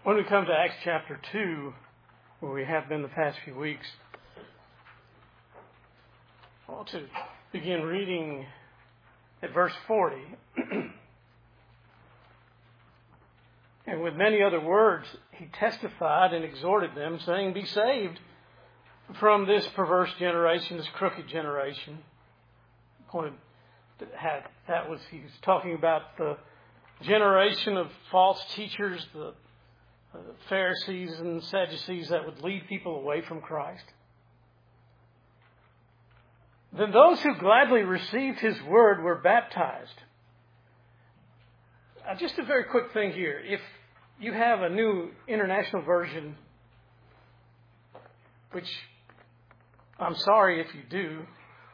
When we come to Acts chapter 2, where we have been the past few weeks, I want to begin reading at verse 40. And with many other words, he testified and exhorted them, saying, "Be saved from this perverse generation, this crooked generation." He was talking about the generation of false teachers, the Pharisees and Sadducees that would lead people away from Christ. Then those who gladly received his word were baptized. Just a very quick thing here. If you have a new international version, which I'm sorry if you do,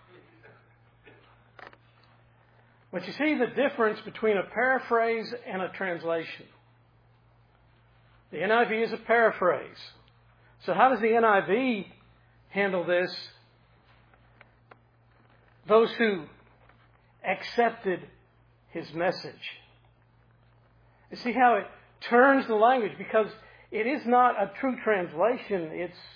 but you see the difference between a paraphrase and a translation. The NIV is a paraphrase. So how does the NIV handle this? Those who accepted his message. You see how it turns the language, because it is not a true translation,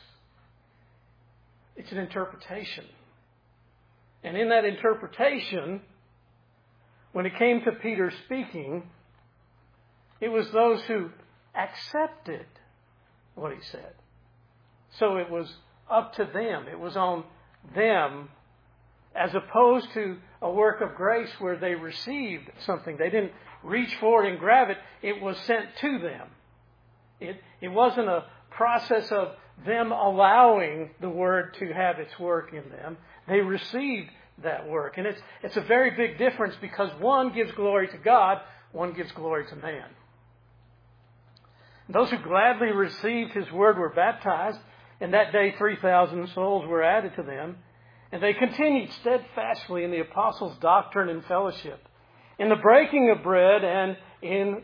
it's an interpretation. And in that interpretation, when it came to Peter speaking, it was those who accepted what he said. So it was up to them. It was on them, as opposed to a work of grace where they received something. They didn't reach for it and grab it. It was sent to them. It wasn't a process of them allowing the word to have its work in them. They received that work. And it's a very big difference, because one gives glory to God, one gives glory to man. Those who gladly received his word were baptized, and that day 3,000 souls were added to them. And they continued steadfastly in the apostles' doctrine and fellowship, in the breaking of bread and in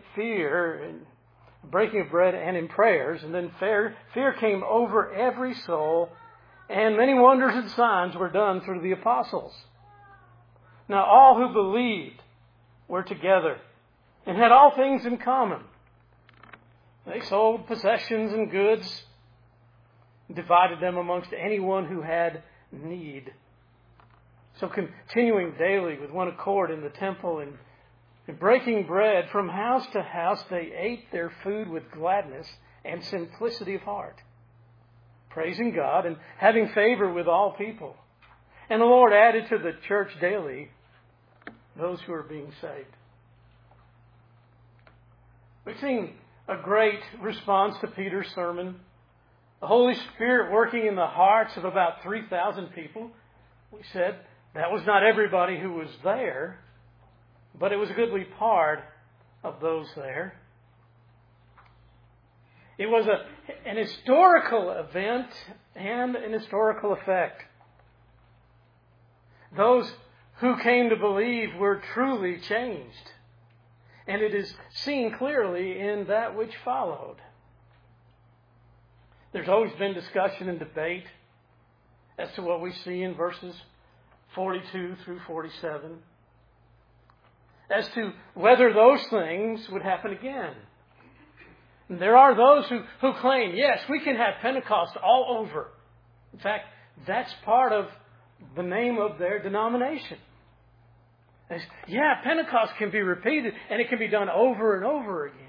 prayers. And then fear came over every soul, and many wonders and signs were done through the apostles. Now all who believed were together and had all things in common. They sold possessions and goods, and divided them amongst anyone who had need. So continuing daily with one accord in the temple and breaking bread from house to house, they ate their food with gladness and simplicity of heart, praising God and having favor with all people. And the Lord added to the church daily those who are being saved. We've seen a great response to Peter's sermon. The Holy Spirit working in the hearts of about 3,000 people. We said that was not everybody who was there, but it was a goodly part of those there. It was an historical event and an historical effect. Those who came to believe were truly changed. And it is seen clearly in that which followed. There's always been discussion and debate as to what we see in verses 42 through 47, as to whether those things would happen again. And there are those who claim, yes, we can have Pentecost all over. In fact, that's part of the name of their denomination. Yeah, Pentecost can be repeated, and it can be done over and over again.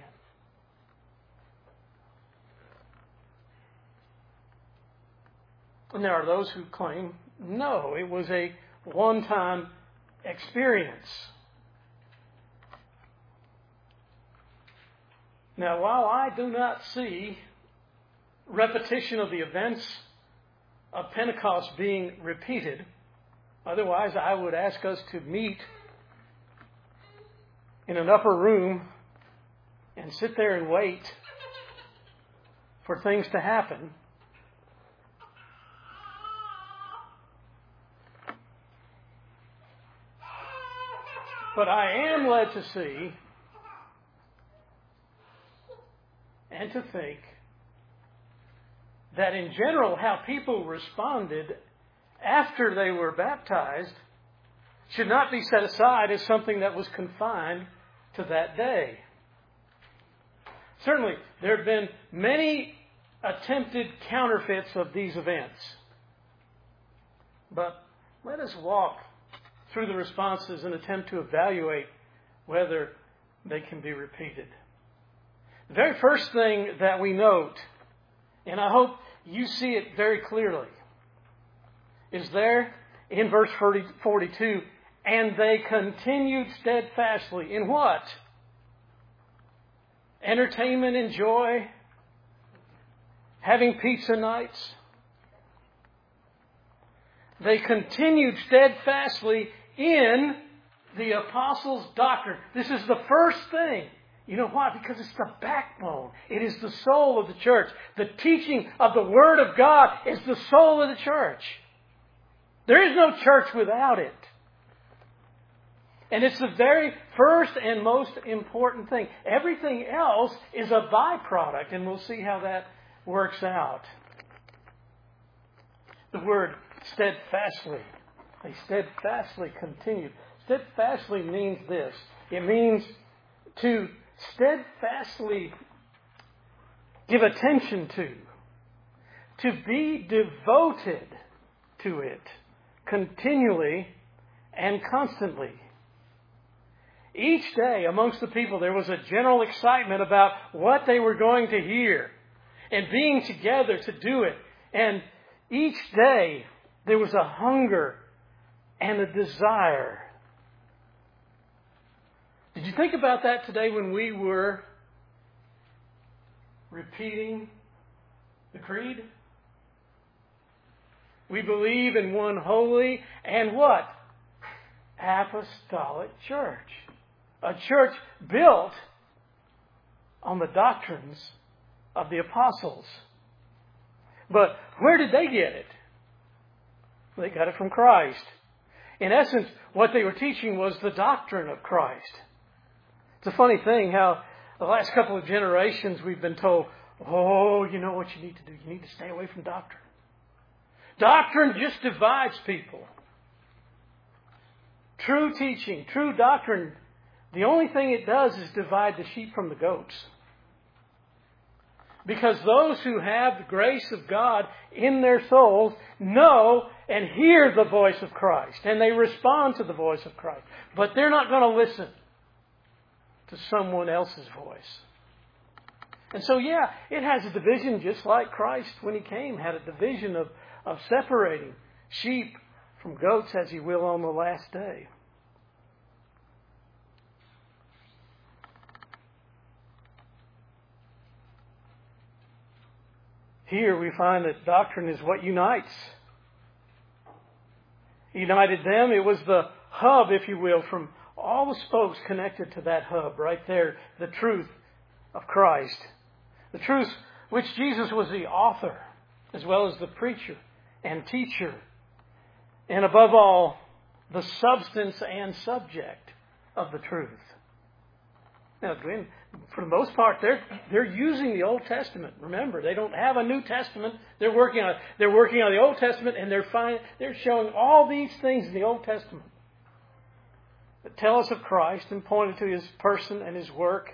And there are those who claim, no, it was a one-time experience. Now, while I do not see repetition of the events of Pentecost being repeated, otherwise I would ask us to meet in an upper room and sit there and wait for things to happen. But I am led to see and to think that in general how people responded after they were baptized should not be set aside as something that was confined to that day. Certainly, there have been many attempted counterfeits of these events. But let us walk through the responses and attempt to evaluate whether they can be repeated. The very first thing that we note, and I hope you see it very clearly, is there in verse 42, and they continued steadfastly in what? Entertainment and joy, having pizza nights. They continued steadfastly in the apostles' doctrine. This is the first thing. You know why? Because it's the backbone. It is the soul of the church. The teaching of the Word of God is the soul of the church. There is no church without it. And it's the very first and most important thing. Everything else is a byproduct, and we'll see how that works out. The word steadfastly. They steadfastly continued. Steadfastly means this. It means to steadfastly give attention to be devoted to it continually and constantly. Each day amongst the people there was a general excitement about what they were going to hear and being together to do it. And each day there was a hunger and a desire. Did you think about that today when we were repeating the creed? We believe in one holy and what? Apostolic church. A church built on the doctrines of the apostles. But where did they get it? They got it from Christ. In essence, what they were teaching was the doctrine of Christ. It's a funny thing how the last couple of generations we've been told, oh, you know what you need to do? You need to stay away from doctrine. Doctrine just divides people. True teaching, true doctrine, the only thing it does is divide the sheep from the goats. Because those who have the grace of God in their souls know and hear the voice of Christ. And they respond to the voice of Christ. But they're not going to listen to someone else's voice. And so, yeah, it has a division just like Christ, when He came, had a division of separating sheep from goats, as He will on the last day. Here we find that doctrine is what unites. United them. It was the hub, if you will, from all the spokes connected to that hub right there. The truth of Christ. The truth which Jesus was the author, as well as the preacher and teacher. And above all, the substance and subject of the truth. Now, for the most part, they're using the Old Testament. Remember, they don't have a New Testament. They're working on the Old Testament, and they're showing all these things in the Old Testament that tell us of Christ and point to His person and His work.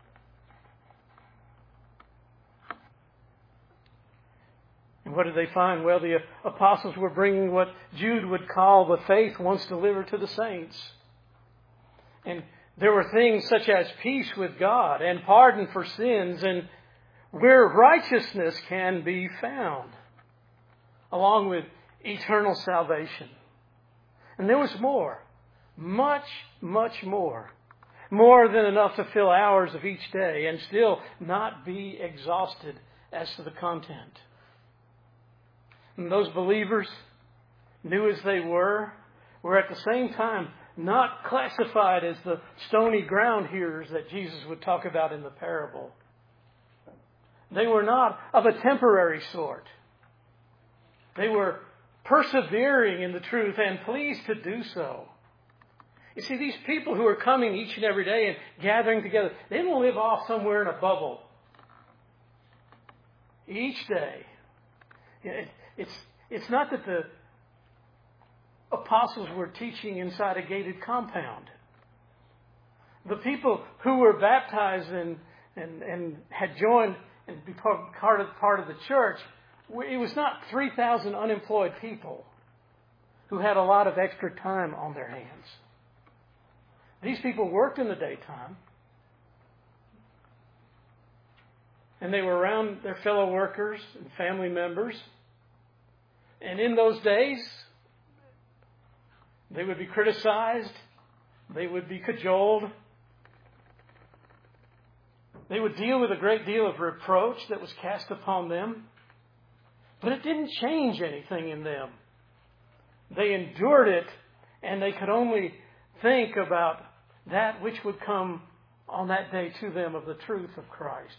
And what did they find? Well, the apostles were bringing what Jude would call the faith once delivered to the saints. And there were things such as peace with God and pardon for sins and where righteousness can be found, along with eternal salvation. And there was more. Much, much more. More than enough to fill hours of each day and still not be exhausted as to the content. And those believers, new as they were at the same time not classified as the stony ground hearers that Jesus would talk about in the parable. They were not of a temporary sort. They were persevering in the truth and pleased to do so. You see, these people who are coming each and every day and gathering together, they don't live off somewhere in a bubble. Each day. It's not that the apostles were teaching inside a gated compound. The people who were baptized and and had joined and be part of the church, it was not 3,000 unemployed people who had a lot of extra time on their hands. These people worked in the daytime, and they were around their fellow workers and family members. And in those days, they would be criticized, they would be cajoled, they would deal with a great deal of reproach that was cast upon them. But it didn't change anything in them. They endured it, and they could only think about that which would come on that day to them of the truth of Christ.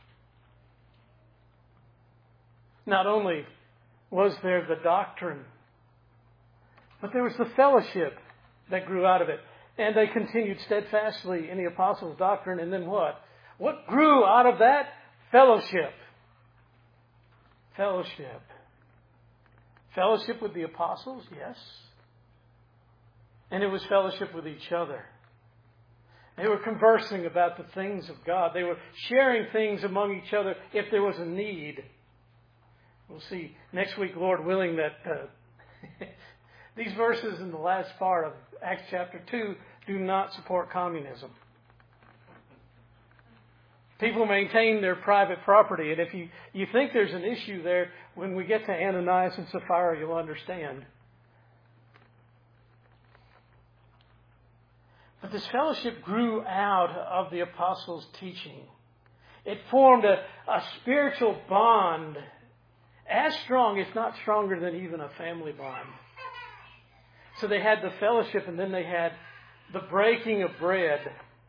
Not only was there the doctrine, but there was the fellowship that grew out of it. And they continued steadfastly in the apostles' doctrine. And then what? What grew out of that? Fellowship. Fellowship. Fellowship with the apostles, yes. And it was fellowship with each other. They were conversing about the things of God. They were sharing things among each other if there was a need. We'll see next week, Lord willing, that these verses in the last part of Acts chapter 2 do not support communism. People maintain their private property, and if you think there's an issue there, when we get to Ananias and Sapphira, you'll understand. But this fellowship grew out of the apostles' teaching. It formed a spiritual bond as strong, if not stronger, than even a family bond. So they had the fellowship, and then they had the breaking of bread.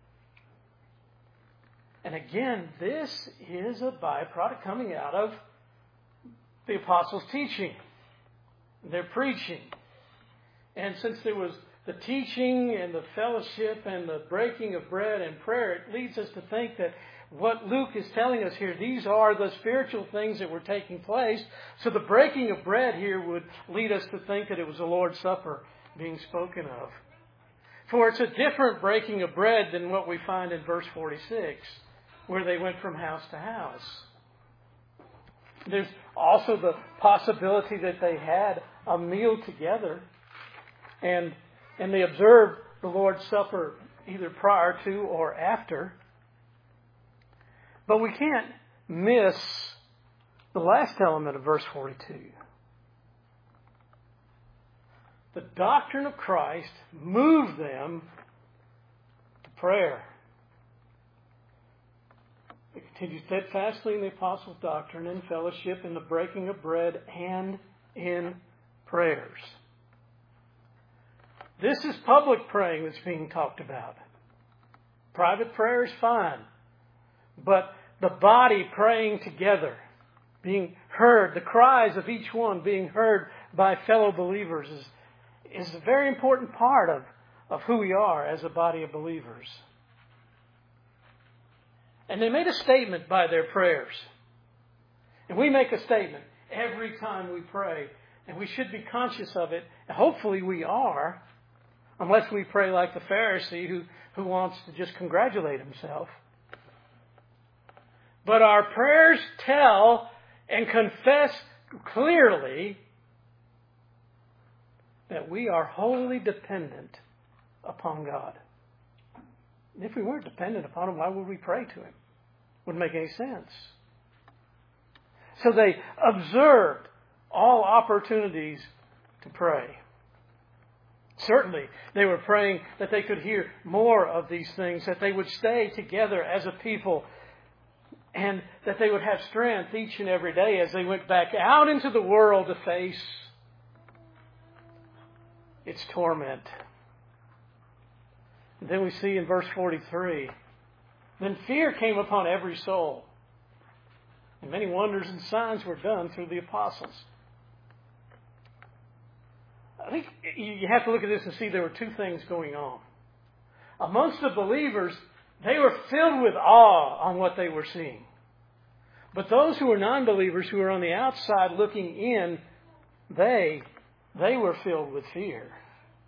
And again, this is a byproduct coming out of the apostles' teaching, their preaching. And since there was the teaching and the fellowship and the breaking of bread and prayer, it leads us to think that what Luke is telling us here, these are the spiritual things that were taking place. So the breaking of bread here would lead us to think that it was the Lord's Supper being spoken of. For it's a different breaking of bread than what we find in verse 46, where they went from house to house. There's also the possibility that they had a meal together and they observed the Lord's Supper either prior to or after. But we can't miss the last element of verse 42. The doctrine of Christ moved them to prayer. They continued steadfastly in the apostles' doctrine, in fellowship, in the breaking of bread, and in prayers. This is public praying that's being talked about. Private prayer is fine. But the body praying together, being heard, the cries of each one being heard by fellow believers is a very important part of who we are as a body of believers. And they made a statement by their prayers. And we make a statement every time we pray. And we should be conscious of it. And hopefully we are. Unless we pray like the Pharisee who wants to just congratulate himself. But our prayers tell and confess clearly that we are wholly dependent upon God. And if we weren't dependent upon Him, why would we pray to Him? Wouldn't make any sense. So they observed all opportunities to pray. Certainly, they were praying that they could hear more of these things, that they would stay together as a people, and that they would have strength each and every day as they went back out into the world to face its torment. And then we see in verse 43, then fear came upon every soul, and many wonders and signs were done through the apostles. I think you have to look at this and see there were two things going on. Amongst the believers, they were filled with awe on what they were seeing. But those who were non-believers, who were on the outside looking in, they were filled with fear.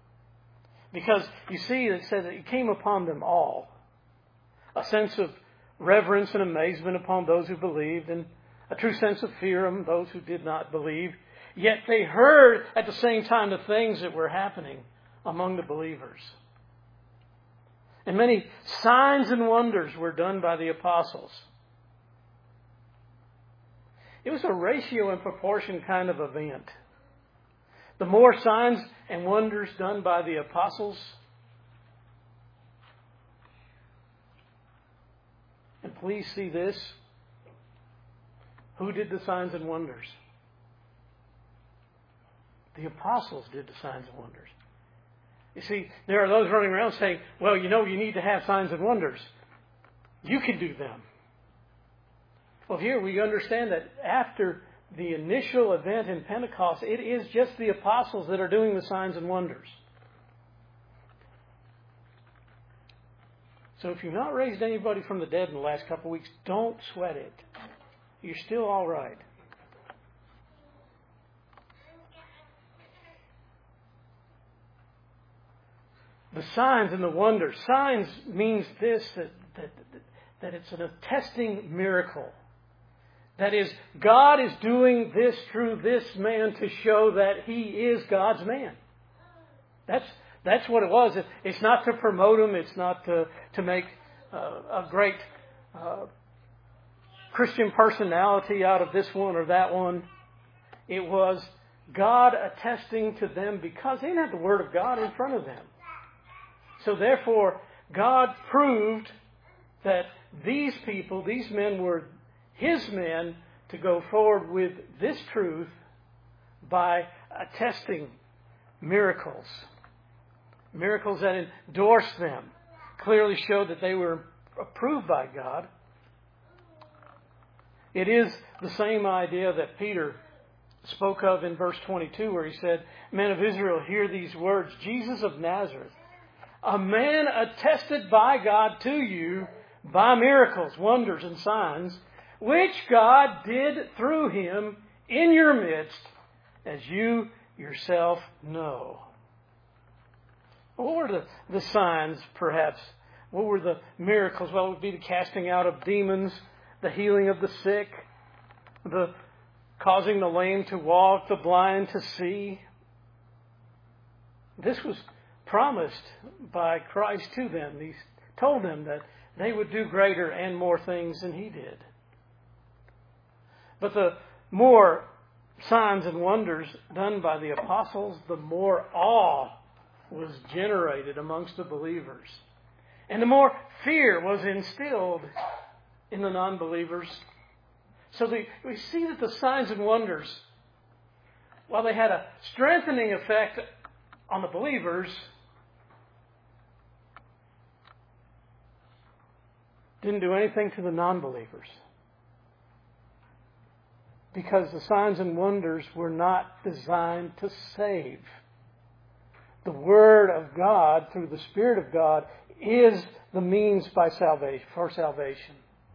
Because you see, it said that it came upon them all. A sense reverence and amazement upon those who believed, and a true sense of fear on those who did not believe. Yet they heard at the same time the things that were happening among the believers. And many signs and wonders were done by the apostles. It was a ratio and proportion kind of event. The more signs and wonders done by the apostles, and please see this, who did the signs and wonders? The apostles did the signs and wonders. You see, there are those running around saying, well, you need to have signs and wonders. You can do them. Well, here we understand that after the initial event in Pentecost, it is just the apostles that are doing the signs and wonders. So if you've not raised anybody from the dead in the last couple of weeks, don't sweat it. You're still all right. The signs and the wonders. Signs means this, that it's an attesting miracle. That is, God is doing this through this man to show that he is God's man. That's what it was. It's not to promote him. It's not to make a great Christian personality out of this one or that one. It was God attesting to them because they didn't have the Word of God in front of them. So therefore, God proved that these people, these men were His men to go forward with this truth by attesting miracles. Miracles that endorsed them, clearly showed that they were approved by God. It is the same idea that Peter spoke of in verse 22 where he said, "Men of Israel, hear these words. Jesus of Nazareth, a man attested by God to you by miracles, wonders, and signs, which God did through him in your midst, as you yourself know." What were the signs, perhaps? What were the miracles? Well, it would be the casting out of demons, the healing of the sick, the causing the lame to walk, the blind to see. This was promised by Christ to them. He told them that they would do greater and more things than He did. But the more signs and wonders done by the apostles, the more awe was generated amongst the believers. And the more fear was instilled in the non-believers. So we see that the signs and wonders, while they had a strengthening effect on the believers, didn't do anything to the non-believers. Because the signs and wonders were not designed to save. The Word of God, through the Spirit of God, is the means for salvation.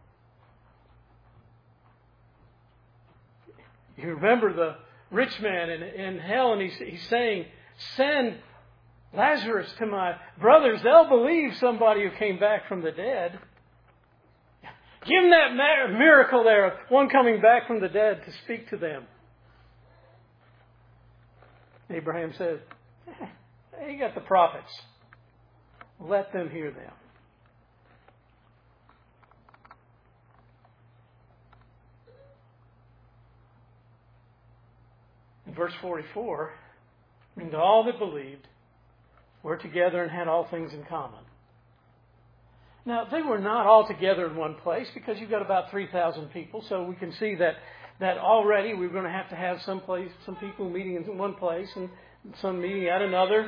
You remember the rich man in hell, and he's saying, "Send Lazarus to my brothers. They'll believe somebody who came back from the dead." Give them that miracle there of one coming back from the dead to speak to them. Abraham says, "You got the prophets. Let them hear them." In verse 44, "And all that believed were together and had all things in common." Now, they were not all together in one place because you've got about 3,000 people. So we can see that already we're going to have some people meeting in one place and some meeting at another.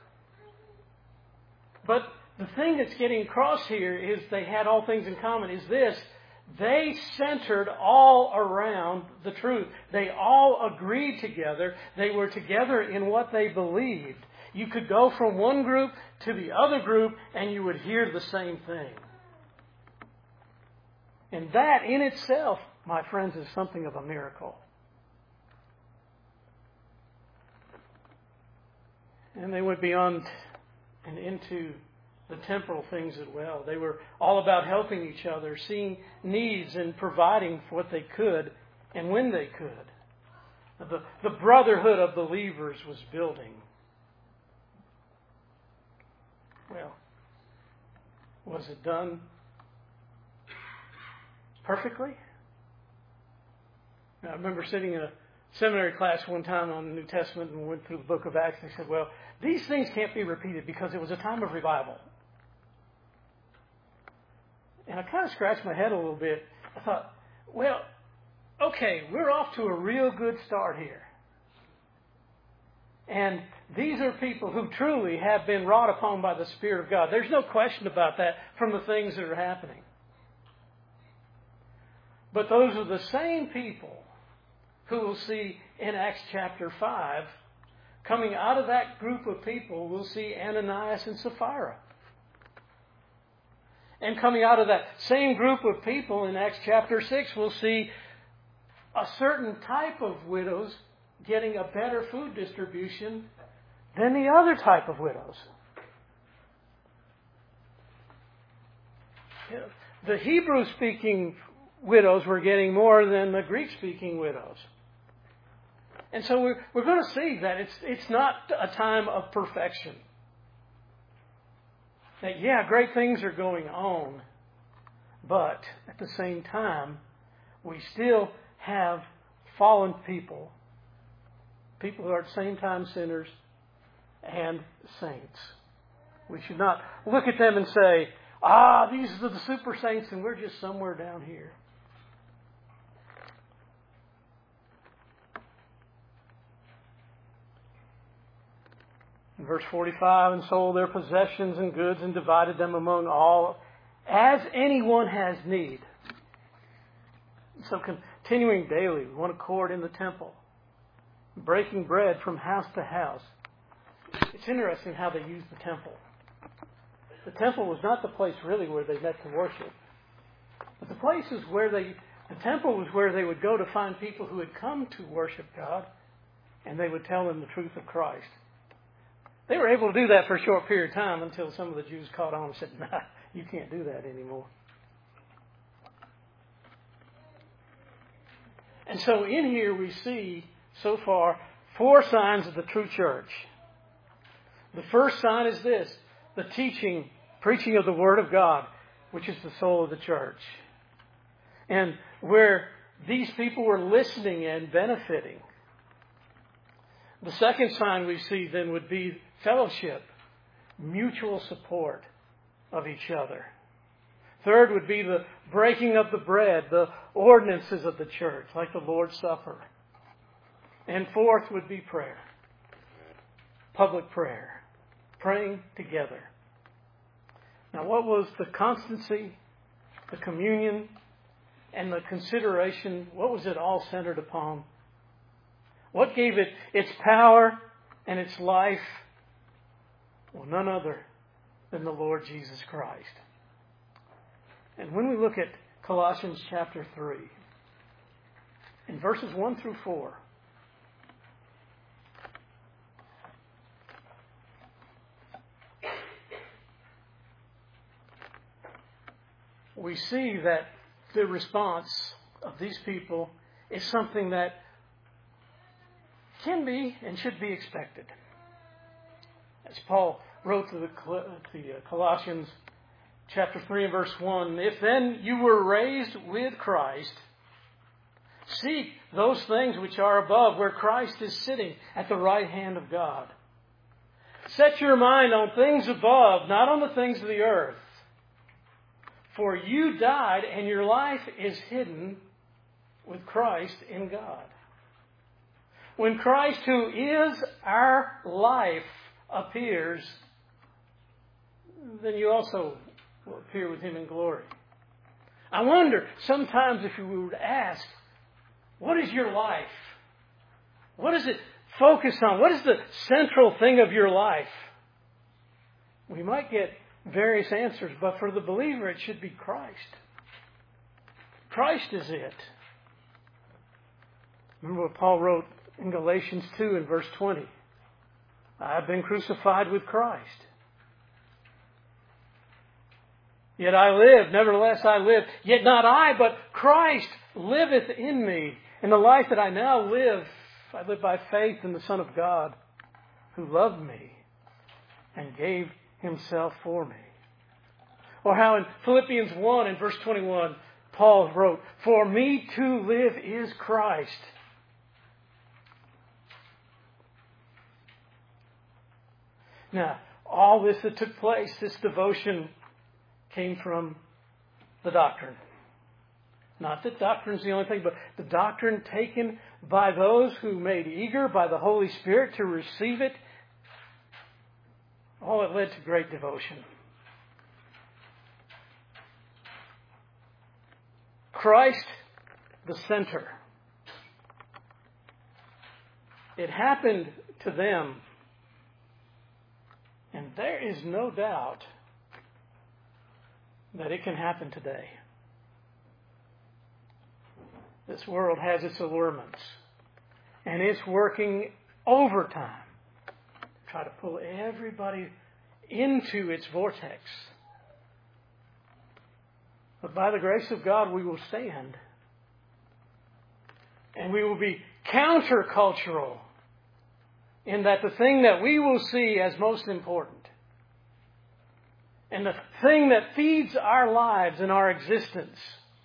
But the thing that's getting across here is they had all things in common is this. They centered all around the truth. They all agreed together. They were together in what they believed. You could go from one group to the other group and you would hear the same thing. And that in itself, my friends, is something of a miracle. And they went beyond and into the temporal things as well. They were all about helping each other, seeing needs and providing for what they could and when they could. The brotherhood of believers was building. Well, was it done perfectly? Now, I remember sitting in a seminary class one time on the New Testament and went through the book of Acts. They said, well, these things can't be repeated because it was a time of revival. And I kind of scratched my head a little bit. I thought, well, okay, we're off to a real good start here. And these are people who truly have been wrought upon by the Spirit of God. There's no question about that from the things that are happening. But those are the same people who we'll see in Acts chapter 5. Coming out of that group of people, we'll see Ananias and Sapphira. And coming out of that same group of people in Acts chapter 6, we'll see a certain type of widows getting a better food distribution than the other type of widows. The Hebrew-speaking widows were getting more than the Greek-speaking widows. And so we're going to see that it's not a time of perfection. That, yeah, great things are going on, but at the same time, we still have fallen people who are at the same time sinners and saints. We should not look at them and say, these are the super saints and we're just somewhere down here. In verse 45, and sold their possessions and goods and divided them among all, as anyone has need. So continuing daily, one accord in the temple, breaking bread from house to house. It's interesting how they used the temple. The temple was not the place really where they met to worship. But the temple was where they would go to find people who had come to worship God, and they would tell them the truth of Christ. They were able to do that for a short period of time until some of the Jews caught on and said, nah, you can't do that anymore. And so in here we see, so far, 4 signs of the true church. The first sign is this, the preaching of the Word of God, which is the soul of the church. And where these people were listening and benefiting. The second sign we see then would be fellowship, mutual support of each other. Third would be the breaking of the bread, the ordinances of the church, like the Lord's Supper. And fourth would be prayer, public prayer, praying together. Now, what was the constancy, the communion, and the consideration? What was it all centered upon? What gave it its power and its life? Well, none other than the Lord Jesus Christ. And when we look at Colossians chapter 3, in verses 1 through 4, we see that the response of these people is something that can be and should be expected. As Paul wrote to the Colossians chapter 3 and verse 1, if then you were raised with Christ, seek those things which are above, where Christ is sitting at the right hand of God. Set your mind on things above, not on the things of the earth. For you died, and your life is hidden with Christ in God. When Christ, who is our life, appears, then you also will appear with Him in glory. I wonder, sometimes if we were to ask, what is your life? What does it focus on? What is the central thing of your life? We might get various answers, but for the believer it should be Christ. Christ is it. Remember what Paul wrote in Galatians 2 and verse 20. I have been crucified with Christ. Yet I live, nevertheless I live. Yet not I, but Christ liveth in me. And the life that I now live, I live by faith in the Son of God, who loved me and gave Himself for me. Or how in Philippians 1 and verse 21, Paul wrote, For me to live is Christ. Now, all this that took place, this devotion, came from the doctrine. Not that doctrine's the only thing, but the doctrine taken by those who made eager by the Holy Spirit to receive it. Oh, it led to great devotion. Christ, the center. It happened to them. And there is no doubt that it can happen today. This world has its allurements. And it's working overtime to try to pull everybody into its vortex. But by the grace of God, we will stand. And we will be countercultural in that the thing that we will see as most important and the thing that feeds our lives and our existence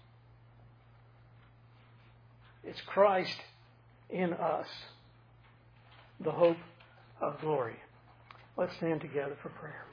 is Christ in us, the hope of glory. Let's stand together for prayer.